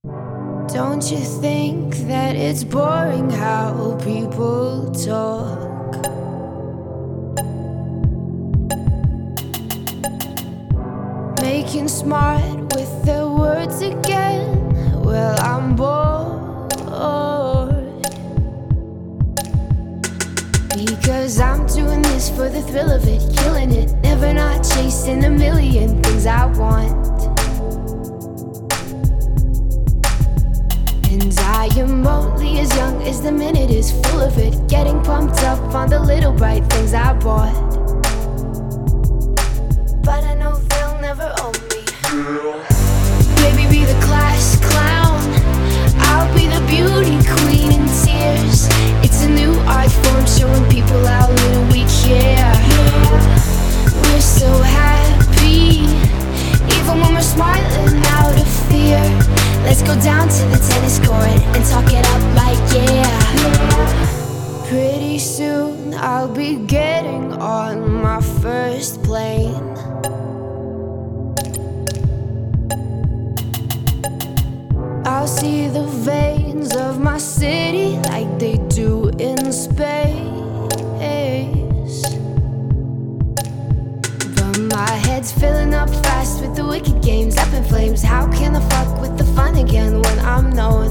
Don't you think that it's boring how people talk? Making smart with their words again. Well, I'm bored, because I'm doing this for the thrill of it, killing it, never not chasing a million things I want. And I am only as young as the minute is full of it, getting pumped up on the little bright things I bought. But I know they'll never own me. Baby, be the class clown, I'll be the beauty queen in tears. It's a new art form showing people how little we care. We're so happy, even when we're smiling out of fear. Let's go down to the tennis court and talk it up like yeah. Pretty soon I'll be getting on my first plane. I'll see the veins of my city like they do in space. But my head's filling up fast with the wicked games up in flames. How can I fuck with the fun again when I'm known?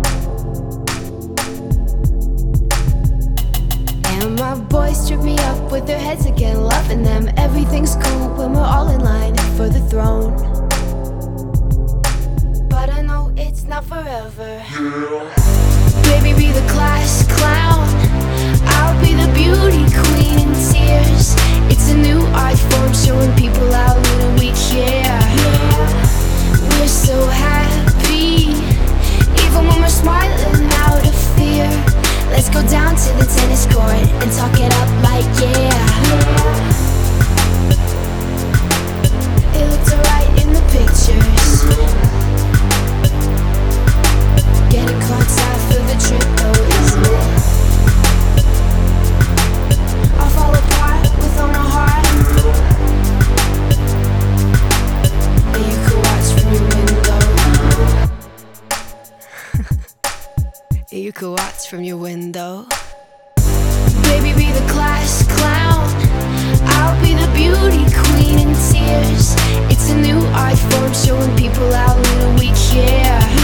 And my boys trip me up with their heads again, loving them. Everything's cool when we're all in line for the throne. But I know it's not forever. Baby, be the class clown, I'll be the beauty queen in tears. It's a new art form showing people how little we care. We're so happy, even when we're smiling out of fear. Let's go down to the tennis court and talk it up like yeah. It looked alright in the pictures. Getting caught side for the trip though, isn't it? I'll fall apart with on a heart. And you could watch from your window. You could watch from your window. Baby, be the class clown, I'll be the beauty queen in tears. It's a new art form showing people how little we care.